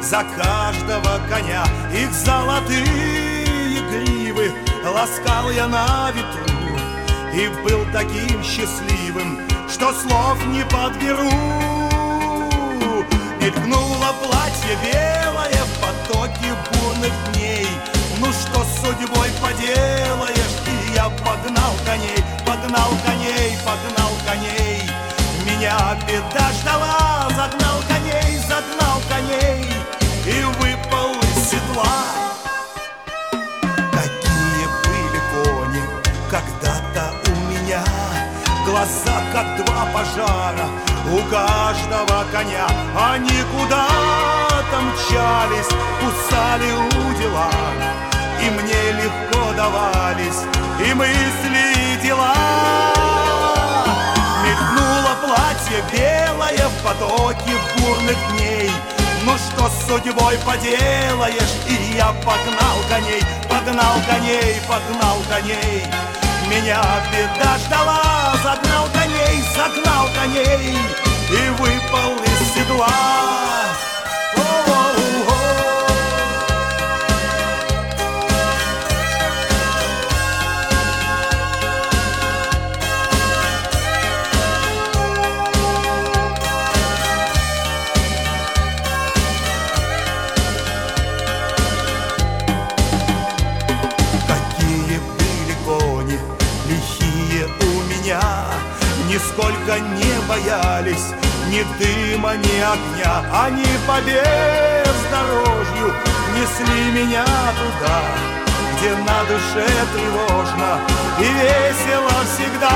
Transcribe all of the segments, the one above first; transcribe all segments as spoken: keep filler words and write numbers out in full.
за каждого коня. Их золотые гривы ласкал я на ветру и был таким счастливым, что слов не подберу. Мелькнуло платье белое в потоке бурных дней. Ну что с судьбой поделаешь? И я погнал коней, погнал коней, погнал коней. Меня беда ждала, загнал коней, загнал коней и выпал из седла. Какие были кони когда-то у меня, глаза как два пожара у каждого коня. Они куда-то мчались, кусали удила, и мне легко давались и мысли, и дела. Мелькнуло платье белое в потоке бурных дней. Ну что с судьбой поделаешь? И я погнал коней, погнал коней, погнал коней. Меня беда ждала, загнал коней, загнал коней и выпал из седла. Нисколько не боялись ни дыма, ни огня. Они по бездорожью несли меня туда, где на душе тревожно и весело всегда.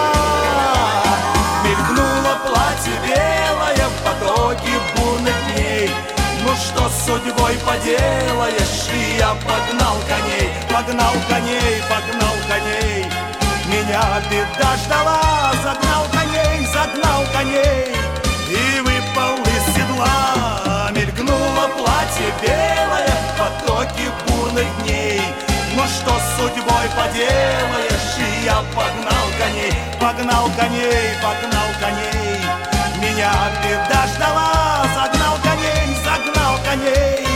Мелькнуло платье белое в потоке бурных дней. Ну что с судьбой поделаешь? И я погнал коней, погнал коней, погнал коней. Меня беда ждала, загнал коней, загнал коней и выпал из седла. Мелькнуло платье белое в потоке бурных дней. Ну что с судьбой поделаешь? И я погнал коней, погнал коней, погнал коней. Меня беда ждала, загнал коней, загнал коней